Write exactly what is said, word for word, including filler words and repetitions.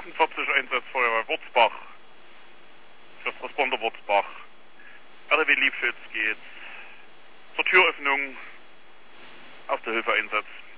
fünfundvierzig Einsatzfeuerwehr Wurzbach. First Responder Wurzbach. R W Liebschütz geht zur Türöffnung auf der Hilfeeinsatz.